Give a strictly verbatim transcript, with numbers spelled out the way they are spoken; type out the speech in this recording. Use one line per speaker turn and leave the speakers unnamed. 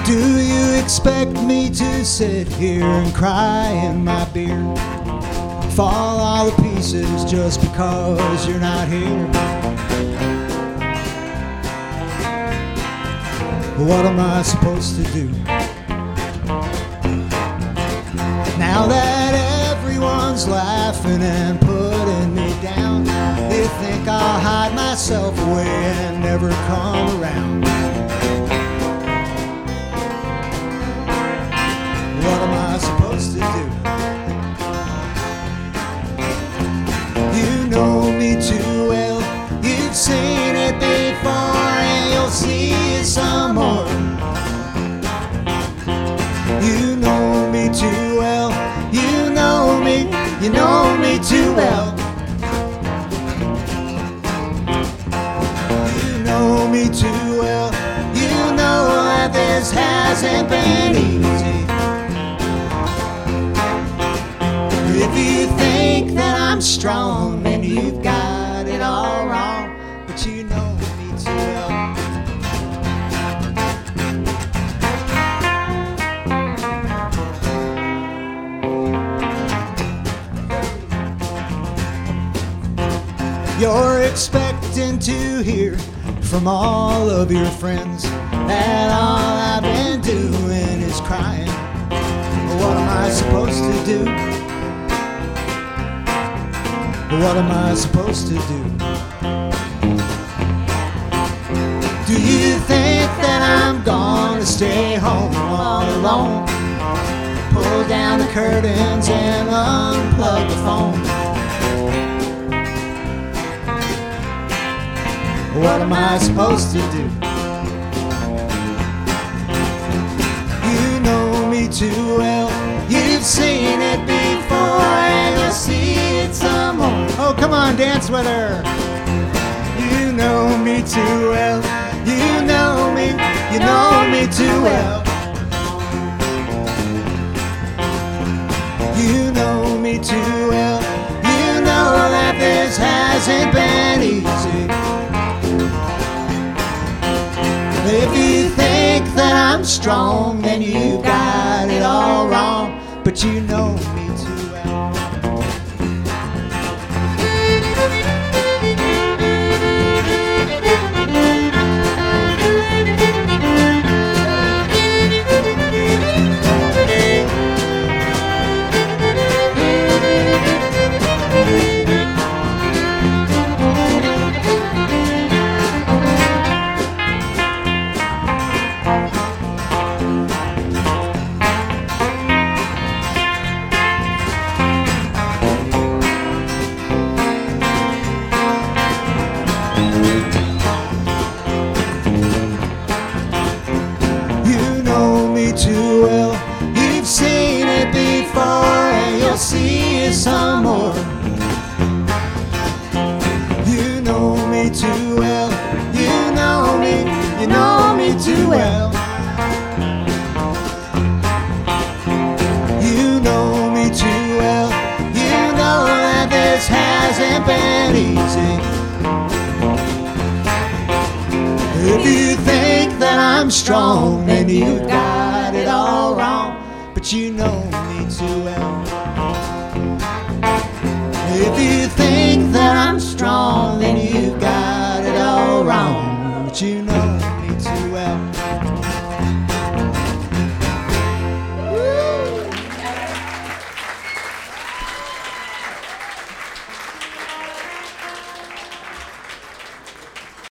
Do you expect me to sit here and cry in my beer, fall all to pieces just because you're not here? What am I supposed to do? Now that everyone's laughing and putting me down, they think I'll hide myself away and never come around. What am I supposed to do? You know me too well, you've seen it before, and you'll see it some more. You know me too well, you know me, you know me too well. You know me too well, you know that this hasn't been easy. If you think that I'm strong, then you've got it all wrong, but you know me too well. You're expecting to hear from all of your friends that all I've been doing is crying. What am I supposed to do? What am I supposed to do? Do you think that I'm gonna stay home all alone? Pull down the curtains and unplug the phone. What am I supposed to do? You know me too well, you've seen it before, and you'll see it some more. Oh, come on, dance with her. You know me too well, you know me, you know me too well. You know me too well, you know that this hasn't been easy. If you think that I'm strong, then you got it all wrong, but you know me too well. Too well, you've seen it before, and you'll see it some more. You know me too well, you know me, you know me too well. You know me too well, you know that this hasn't been easy. If you think that I'm strong, then you've got it all wrong, but you know me too well. If you think that I'm strong, then you've got it all wrong, but you know me too well.